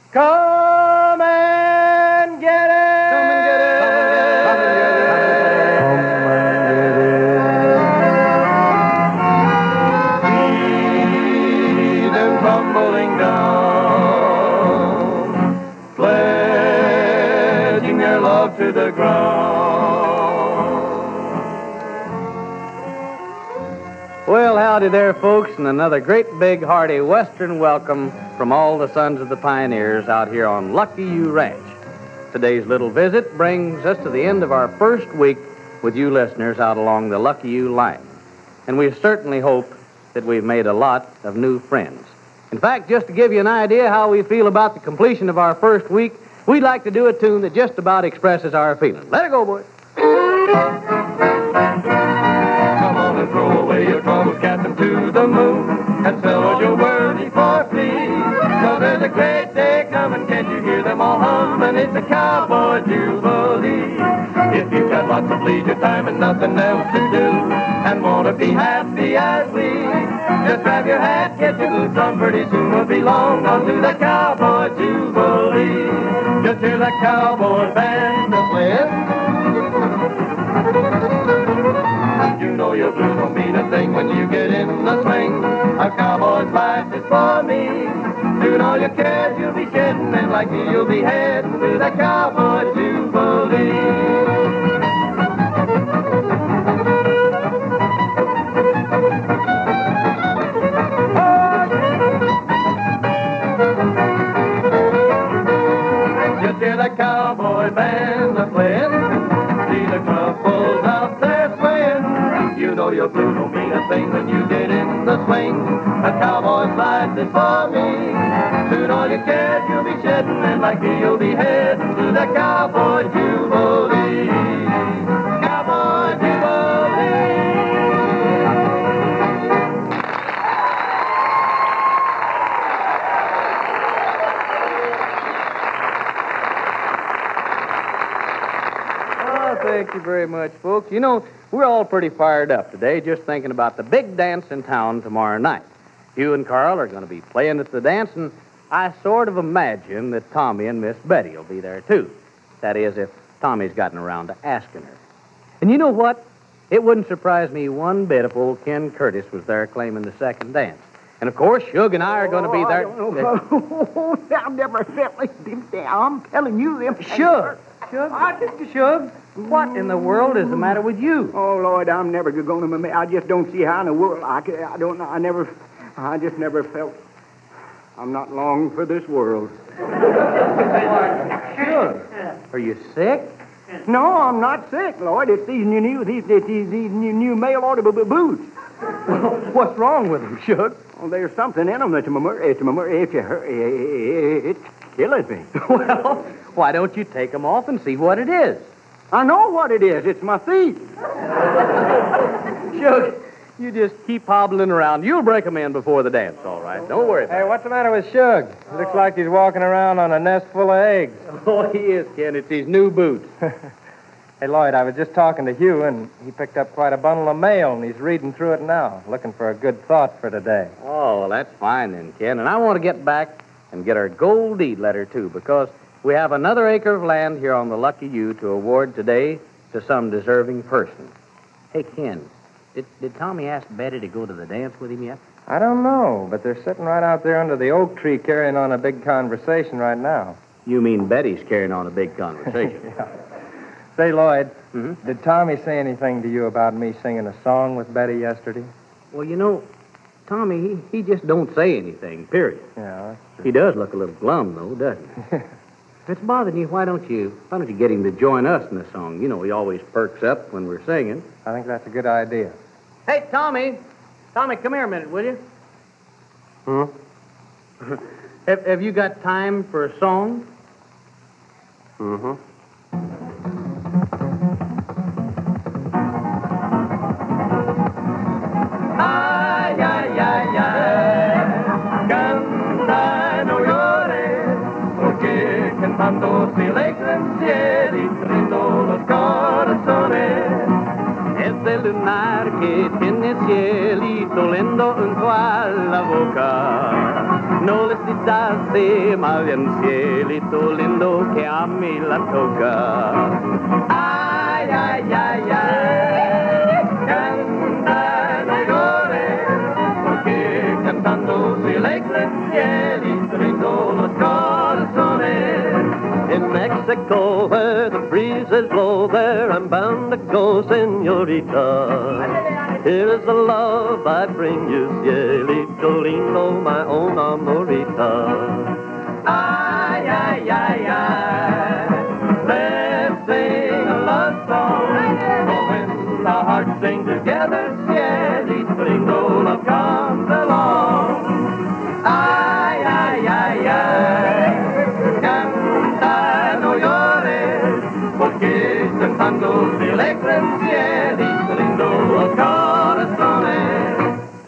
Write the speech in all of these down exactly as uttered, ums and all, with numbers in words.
Come and get it! Come and get it! Come and get it! See them tumbling down, pledging their love to the ground. Well, howdy there, folks, and another great big hearty Western welcome from all the sons of the pioneers out here on Lucky You Ranch. Today's little visit brings us to the end of our first week with you listeners out along the Lucky You line. And we certainly hope that we've made a lot of new friends. In fact, just to give you an idea how we feel about the completion of our first week, we'd like to do a tune that just about expresses our feelings. Let it go, boys. Come on and throw away your troubles, cast them to the moon, and sell all your worries for please. Cause there's a great day coming, can't you hear them all humming? It's a cowboy jubilee. If you've got lots of leisure time and nothing else to do, and want to be happy as we, just grab your hat, get your boots on, pretty soon we'll be long on to the cowboy jubilee. Just hear that cowboy band a playing. You know your blues don't mean a thing when you get in the swing. A cowboy's life is for me. Soon all your cares you'll be shedding, and like me you'll be heading to the cowboy jubilee. Just hear that cowboy band a playing. See the couples out there swaying. You know your blues don't mean a thing when you get in the swing. A cowboy's life is for me. Soon all your cares you'll be shedding, and like me you'll be heading to the cowboy jubilee. Cowboy jubilee. Oh, thank you very much, folks. You know, we're all pretty fired up today just thinking about the big dance in town tomorrow night. You and Carl are going to be playing at the dance, and I sort of imagine that Tommy and Miss Betty will be there, too. That is, if Tommy's gotten around to asking her. And you know what? It wouldn't surprise me one bit if old Ken Curtis was there claiming the second dance. And, of course, Shug and I are going to be there. Oh, I've never felt like this. I'm telling you, them. Shug! Shug? Shug? What in the world is the matter with you? Oh, Lord, I'm never going to. I just don't see how in the world I could. I don't know. I never. I just never felt. I'm not long for this world. Shug, are you sick? No, I'm not sick, Lord. It's these new, new these, these, these new, new mail order b- b- boots. What's wrong with them, Shug? Well, there's something in them that's a it's a if you hurry, it's killing me. Well, why don't you take them off and see what it is? I know what it is. It's my feet. Shug, you just keep hobbling around. You'll break them in before the dance, all right. Don't worry about Hey, what's the matter with Shug? Looks like he's walking around on a nest full of eggs. it. Oh, he is, Ken. It's his new boots. Hey, Lloyd, I was just talking to Hugh, and he picked up quite a bundle of mail, and he's reading through it now, looking for a good thought for today. Oh, well, that's fine then, Ken. And I want to get back and get our gold deed letter, too, because we have another acre of land here on the Lucky U to award today to some deserving person. Hey, Ken, did, did Tommy ask Betty to go to the dance with him yet? I don't know, but they're sitting right out there under the oak tree carrying on a big conversation right now. You mean Betty's carrying on a big conversation? Yeah. Say, Lloyd, Mhm. did Tommy say anything to you about me singing a song with Betty yesterday? Well, you know, Tommy, he, he just don't say anything, period. Yeah, that's He does look a little glum, though, doesn't he? If it's bothering you, why don't you why don't you get him to join us in the song? You know, he always perks up when we're singing. I think that's a good idea. Hey, Tommy. Tommy, come here a minute, will you? Hmm? have, have you got time for a song? Mm-hmm. Ay, ay, ay, ay, canta, no llores, porque cantando se alegran cielo los corazones. Ese lunar que tiene cielito lindo en toda la boca no les quitaste mal en cielito lindo que a mí la toca. Ay, ay, ay, ay, canta, no llores, porque cantando se alegra el cielito lindo los corazones. In Mexico, where the breezes blow, there I'm bound to go, señorita. Here is the love I bring you, cielito lindo, my own amorita. Ay, ay, ay, ay, let's sing a love song. For when the hearts sing together, cielito lindo, love comes along. Ay, ay, ay, ay, canta, no llores, porque cantando se alegra el cielito lindo, los corazones.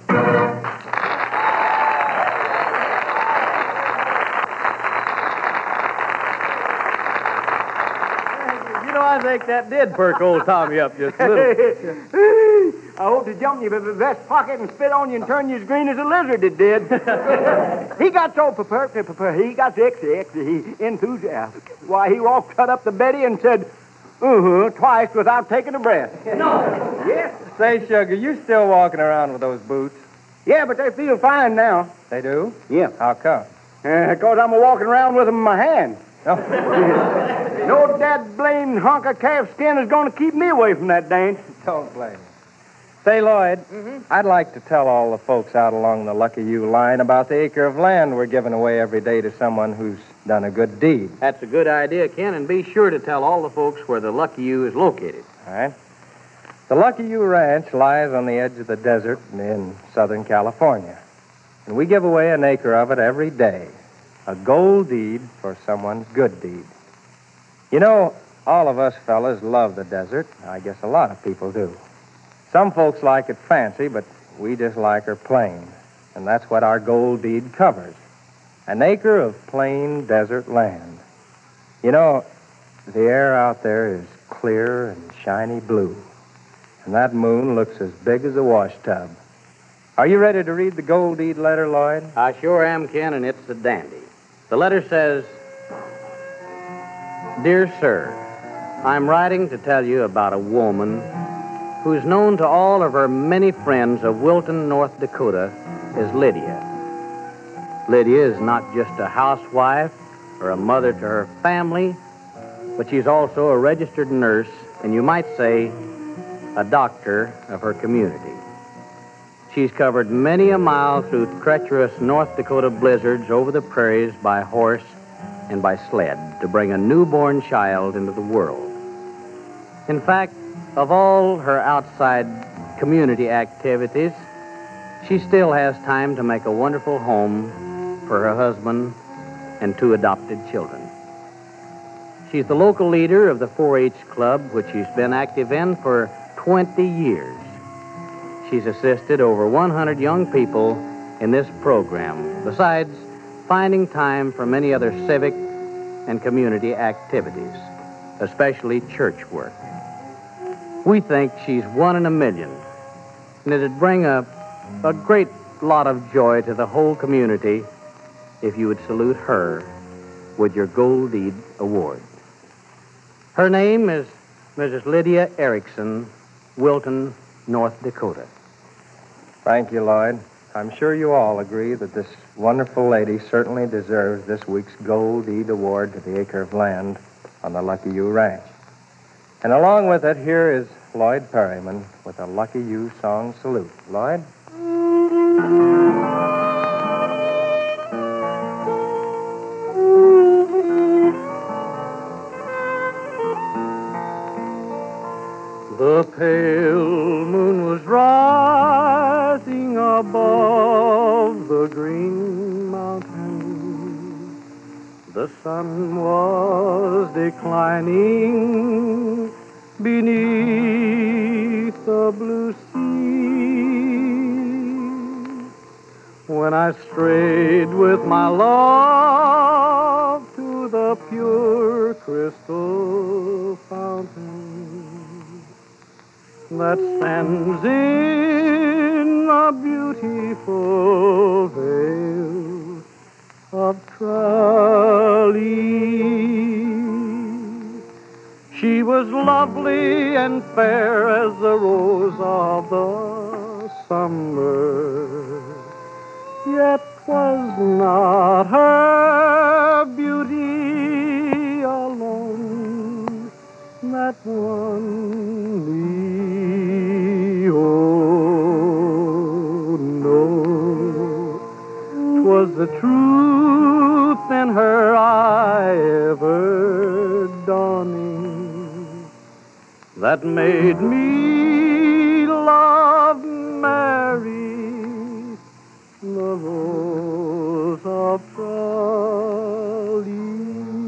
You know, I think that did perk old Tommy up just a little. I hope to jump you in the vest pocket and spit on you and turn you as green as a lizard, it did. He got so prepared, prepared, he got so extra, extra, he enthusiastic. Why, he walked cut up to Betty and said, uh-huh, twice without taking a breath. No. Yes. Say, Sugar, you still walking around with those boots? Yeah, but they feel fine now. They do? Yeah. How come? Because I'm walking around with them in my hand. Oh. No that blamed hunk of calf skin is going to keep me away from that dance. Don't blame me. Say, Lloyd, Mm-hmm. I'd like to tell all the folks out along the Lucky You line about the acre of land we're giving away every day to someone who's done a good deed. That's a good idea, Ken, and be sure to tell all the folks where the Lucky You is located. All right? The Lucky You Ranch lies on the edge of the desert in Southern California. And we give away an acre of it every day. A gold deed for someone's good deed. You know, all of us fellas love the desert. I guess a lot of people do. Some folks like it fancy, but we just like her plain. And that's what our gold deed covers. An acre of plain desert land. You know, the air out there is clear and shiny blue. And that moon looks as big as a washtub. Are you ready to read the gold deed letter, Lloyd? I sure am, Ken, and it's a dandy. The letter says, Dear Sir, I'm writing to tell you about a woman who's known to all of her many friends of Wilton, North Dakota, as Lydia. Lydia is not just a housewife or a mother to her family, but she's also a registered nurse, and you might say a doctor of her community. She's covered many a mile through treacherous North Dakota blizzards over the prairies by horse and by sled to bring a newborn child into the world. In fact, of all her outside community activities, she still has time to make a wonderful home for her husband and two adopted children. She's the local leader of the four H club, which she's been active in for twenty years. She's assisted over one hundred young people in this program, besides finding time for many other civic and community activities, especially church work. We think she's one in a million, and it'd bring a, a great lot of joy to the whole community if you would salute her with your Gold Deed Award. Her name is Missus Lydia Erickson, Wilton, North Dakota. Thank you, Lloyd. I'm sure you all agree that this wonderful lady certainly deserves this week's Gold Deed Award to the acre of land on the Lucky You Ranch. And along with it, here is Lloyd Perryman with a Lucky You song salute. Lloyd? The pale moon was rising above the green mountain. The sun was declining beneath the blue sea when I strayed with my love to the pure crystal fountain that stands in a beautiful vale of Tralee. She was lovely and fair as the rose of the summer, yet 'twas not her beauty alone that won me. Oh, no, 'twas the truth in her eye ever dawning that made me love Mary, the rose of Tralee.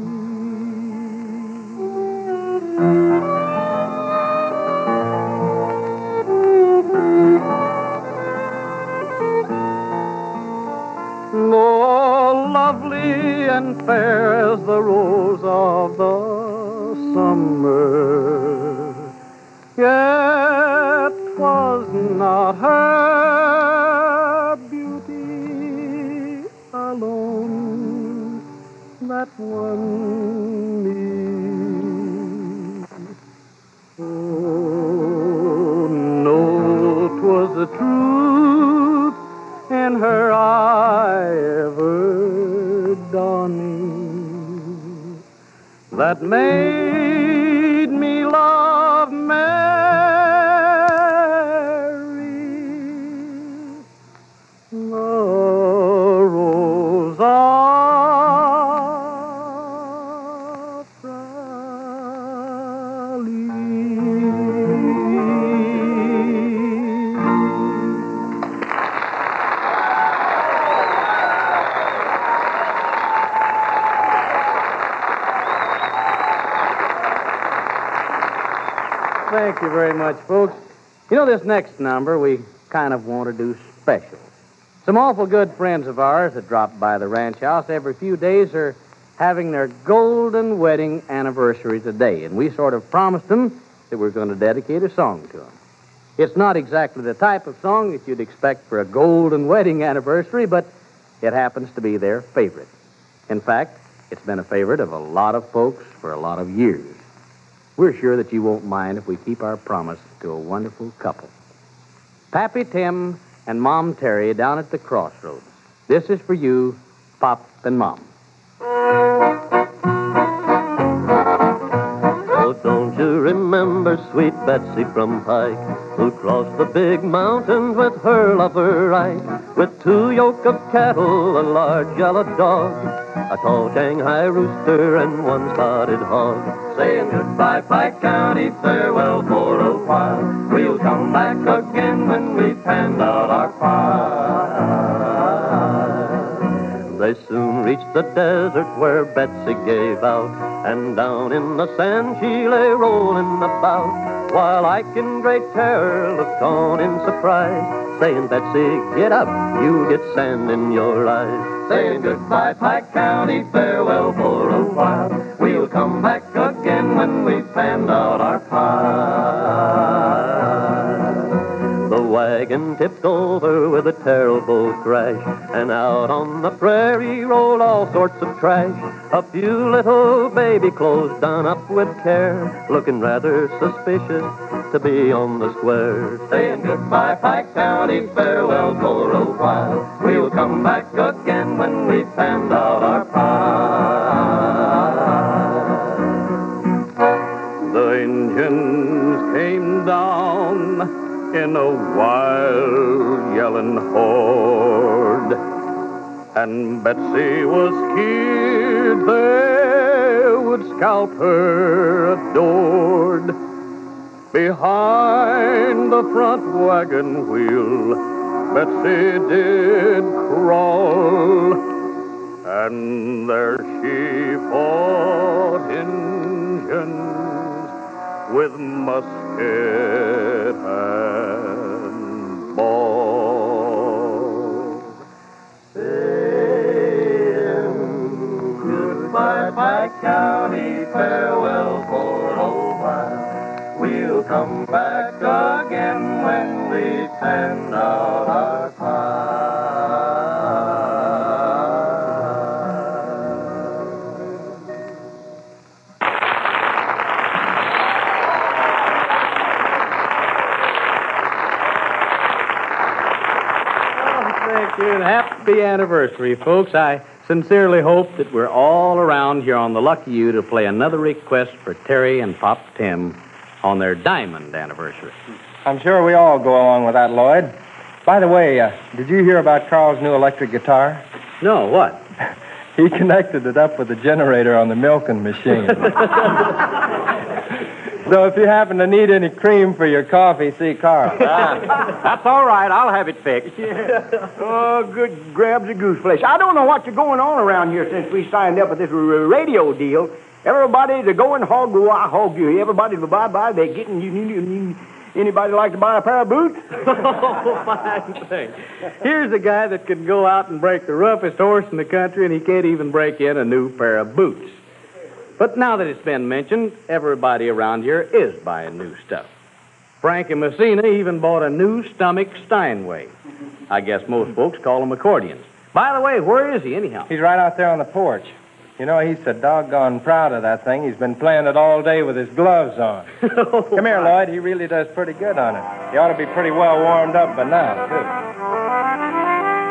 Oh, lovely and fair as the rose of the summer, yet 'twas not her beauty alone that won me. Oh, no, 'twas the truth in her eye ever dawning that made me love Mary, the rose of Tralee. Thank you very much, folks. You know, this next number we kind of want to do special. Some awful good friends of ours that drop by the ranch house every few days are having their golden wedding anniversary today, and we sort of promised them that we're going to dedicate a song to them. It's not exactly the type of song that you'd expect for a golden wedding anniversary, but it happens to be their favorite. In fact, it's been a favorite of a lot of folks for a lot of years. We're sure that you won't mind if we keep our promise to a wonderful couple. Pappy Tim and Mom Terry down at the crossroads. This is for you, Pop and Mom. Oh, don't you remember sweet Betsy from Pike, who crossed the big mountains with her lover Ike, with two yoke of cattle, a large yellow dog, a tall Shanghai rooster, and one spotted hog. Saying goodbye, Pike County, farewell for a while. We'll come back again when we've panned out our pile. They soon reached the desert where Betsy gave out, and down in the sand she lay rolling about, while Ike in great terror looked on in surprise, saying, Betsy, get up, you get sand in your eyes. Saying goodbye, Pike County, farewell for a while. We'll come back again when we've panned out our pile. The wagon tipped over with a terrible crash, and out on the prairie rolled all sorts of trash. A few little baby clothes done up with care, looking rather suspicious to be on the square. Saying goodbye, Pike County, farewell for a while. We'll come back again when we've panned out our pile. The Indians came down in a wild yelling horde, and Betsy was scared they would scalp her adored. Behind the front wagon wheel, Betsy did crawl, and there she fought Indians with musket and ball. Saying goodbye, Pike County, farewell for a while. We'll come back again when we've panned out our pile. Happy anniversary, folks. I sincerely hope that we're all around here on the Lucky You to play another request for Terry and Pop Tim on their diamond anniversary. I'm sure we all go along with that, Lloyd. By the way, uh, did you hear about Carl's new electric guitar? No, what? He connected it up with the generator on the milking machine. So if you happen to need any cream for your coffee, see Carl. That's all right. I'll have it fixed. Oh, good grabs of goose flesh. I don't know what's going on around here since we signed up with this r- radio deal. Everybody's a going hog, go I hog you. Everybody's a bye-bye. They're getting you, you, you. Anybody like to buy a pair of boots? Oh, fine thing. Here's a guy that can go out and break the roughest horse in the country, and he can't even break in a new pair of boots. But now that it's been mentioned, everybody around here is buying new stuff. Frankie Messina even bought a new stomach Steinway. I guess most folks call them accordions. By the way, where is he anyhow? He's right out there on the porch. You know, he's so doggone proud of that thing. He's been playing it all day with his gloves on. Oh, Come here, Lloyd. He really does pretty good on it. He ought to be pretty well warmed up by now, too.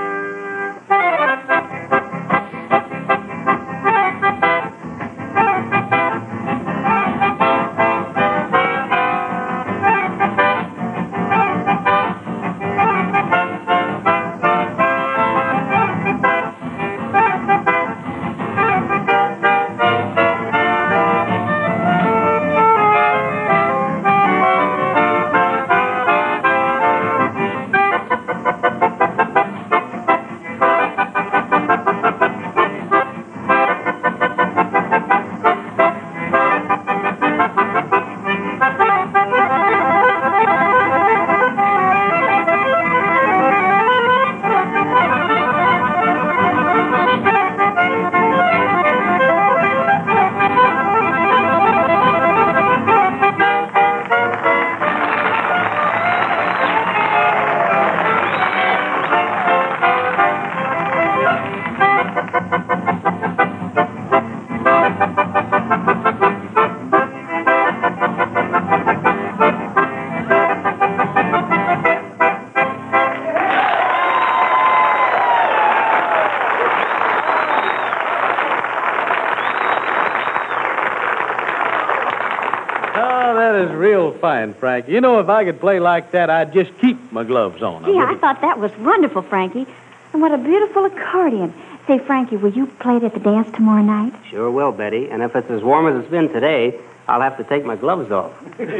Real fine, Frank. You know, if I could play like that, I'd just keep my gloves on. Gee, I thought that was wonderful, Frankie. And what a beautiful accordion. Say, Frankie, will you play it at the dance tomorrow night? Sure will, Betty. And if it's as warm as it's been today, I'll have to take my gloves off.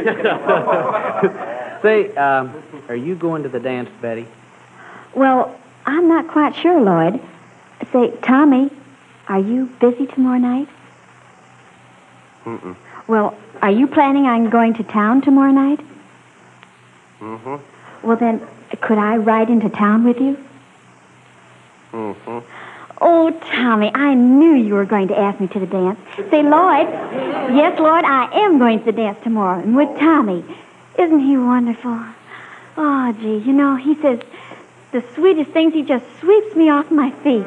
Say, um, are you going to the dance, Betty? Well, I'm not quite sure, Lloyd. Say, Tommy, are you busy tomorrow night? Mm-mm. Well, are you planning on going to town tomorrow night? Mm-hmm. Well, then, could I ride into town with you? Mm-hmm. Oh, Tommy, I knew you were going to ask me to the dance. Say, Lloyd, yes, Lloyd, I am going to the dance tomorrow, and with Tommy. Isn't he wonderful? Oh, gee, you know, he says the sweetest things. He just sweeps me off my feet.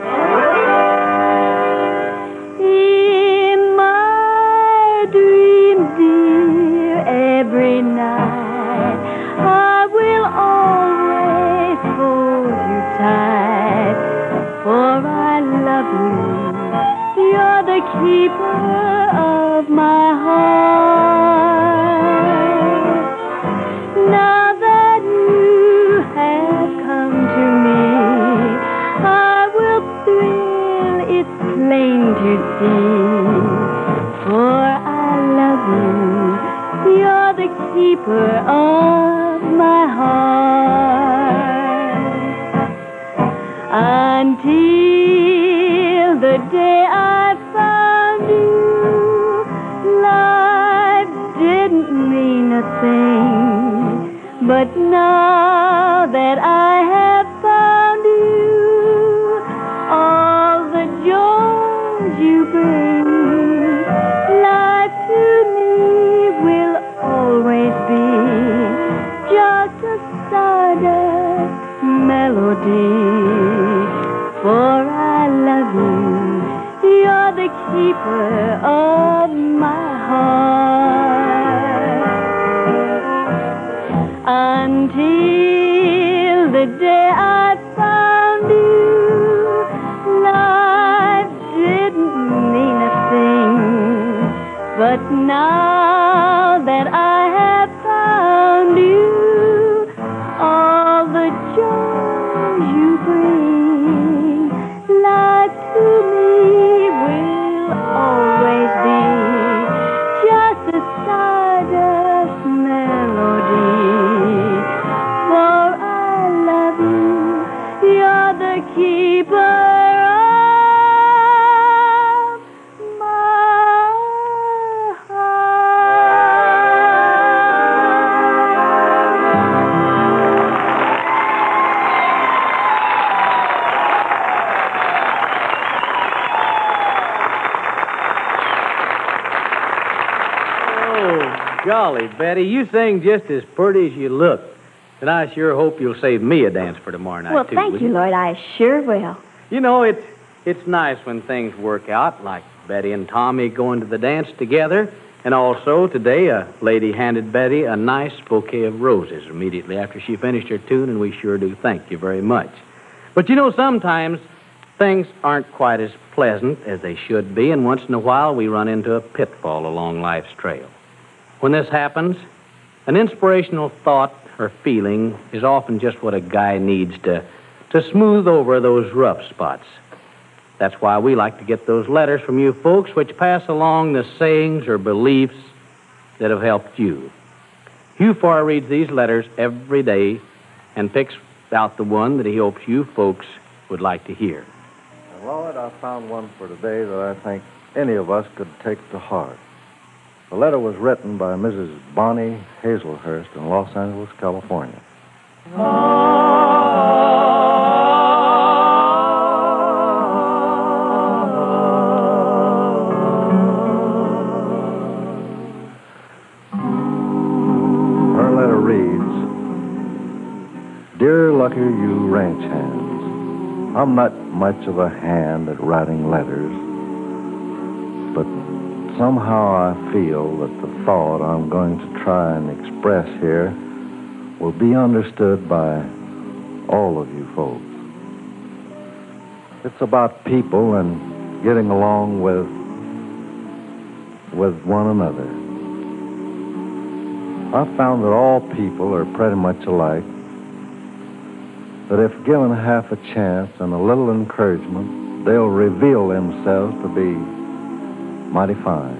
In my dreams, dear, every night I will always hold you tight, for I love you. You're the keeper of my heart. Now that you have come to me, I will thrill, it's plain to see. For I love you, you're the keeper of my heart. Until the day I found you, life didn't mean a thing. But now that I have found you, all the joys you bring, life to me will always be just a stardust melody. For I love you, you're the keeper of my heart. Until the day I found you, But now that I have found you, all the joy you bring, life to me will always be just a stardust melody. For I love you, you're the keeper of my Golly, Betty, you sing just as pretty as you look. And I sure hope you'll save me a dance for tomorrow night, Well, too. thank will you, Lloyd. I sure will. You know, it's, it's nice when things work out, like Betty and Tommy going to the dance together. And also, today, a lady handed Betty a nice bouquet of roses immediately after she finished her tune, and we sure do thank you very much. But you know, sometimes things aren't quite as pleasant as they should be, and once in a while we run into a pitfall along life's trail. When this happens, an inspirational thought or feeling is often just what a guy needs to, to smooth over those rough spots. That's why we like to get those letters from you folks which pass along the sayings or beliefs that have helped you. Hugh Farr reads these letters every day and picks out the one that he hopes you folks would like to hear. Lloyd, I found one for today that I think any of us could take to heart. The letter was written by Missus Bonnie Hazelhurst in Los Angeles, California. Her letter reads, Dear Lucky You Ranch Hands, I'm not much of a hand at writing letters, but somehow I feel that the thought I'm going to try and express here will be understood by all of you folks. It's about people and getting along with with one another. I've found that all people are pretty much alike, that if given half a chance and a little encouragement, they'll reveal themselves to be mighty fine.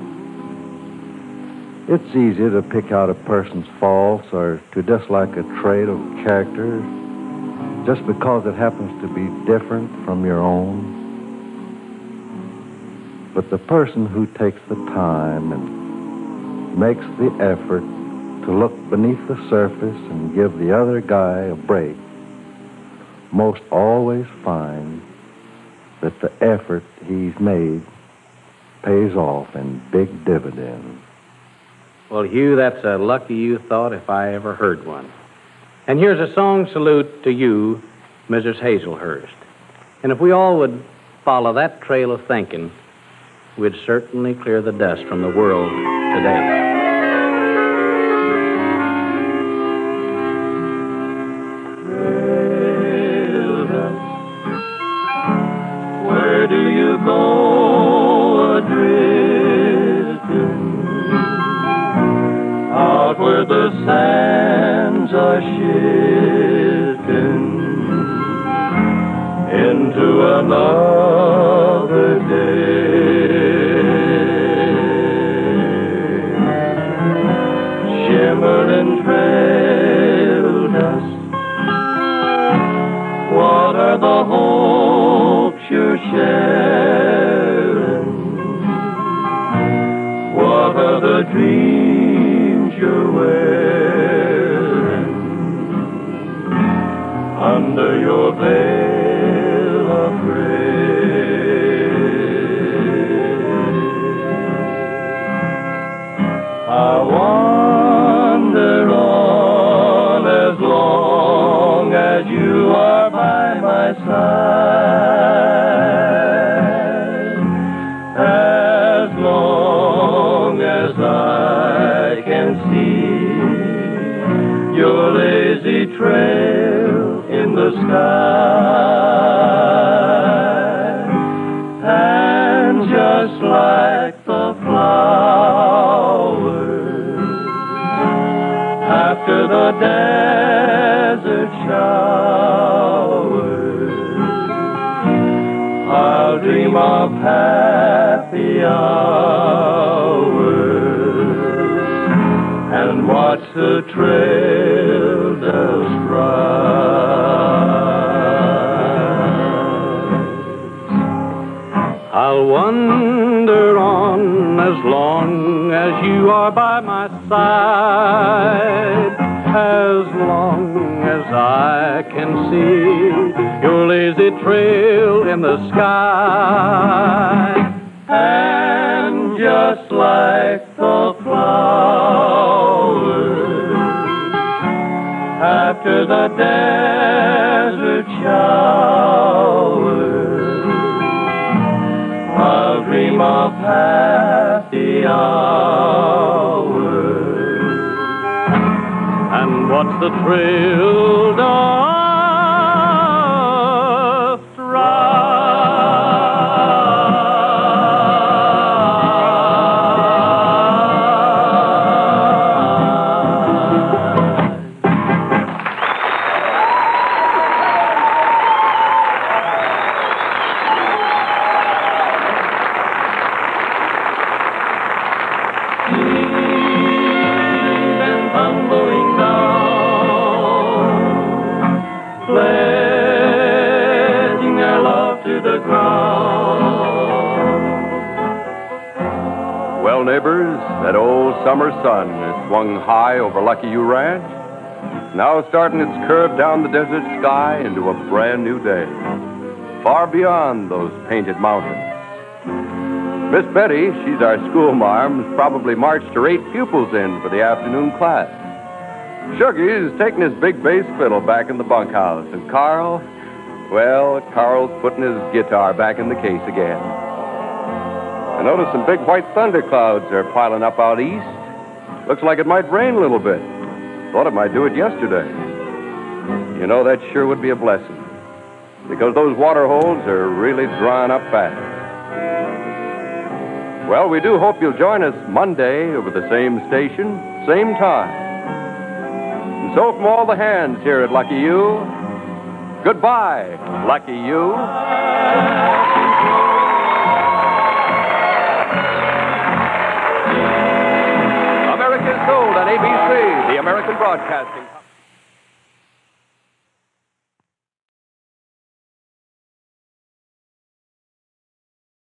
It's easy to pick out a person's faults or to dislike a trait of character just because it happens to be different from your own. But the person who takes the time and makes the effort to look beneath the surface and give the other guy a break most always finds that the effort he's made pays off in big dividends. Well, Hugh, that's a lucky you thought if I ever heard one. And here's a song salute to you, Missus Hazelhurst. And if we all would follow that trail of thinking, we'd certainly clear the dust from the world today. Where do you go a-drifting? Out where the sands are shifting into another day. Shimmering trail dust, what are the hopes you're sharing? What are the dreams you're wearing under your veil of gray? I wander on as long as you are by my side, as long as I can see your lazy trail in the sky. And just like the flowers after the desert showers. I'll dream of happy hours and watch the trail dust rise. I'll wander on as long as you are by my side, as long as I can see your lazy trail in the sky. And just like the flowers after the desert showers, I'll dream of happy hours and watch the trail dust tumbling down, pledging their love to the ground. Well, neighbors, that old summer sun has swung high over Lucky U Ranch, now starting its curve down the desert sky into a brand new day, far beyond those painted mountains. Miss Betty, she's our schoolmarm, has probably marched her eight pupils in for the afternoon class. Shuggy's taking his big bass fiddle back in the bunkhouse, and Carl, well, Carl's putting his guitar back in the case again. I notice some big white thunderclouds are piling up out east. Looks like it might rain a little bit. Thought it might do it yesterday. You know, that sure would be a blessing, because those water holes are really drying up fast. Well, we do hope you'll join us Monday over the same station, same time. And so from all the hands here at Lucky U, goodbye, Lucky U. America is sold on A B C, the American Broadcasting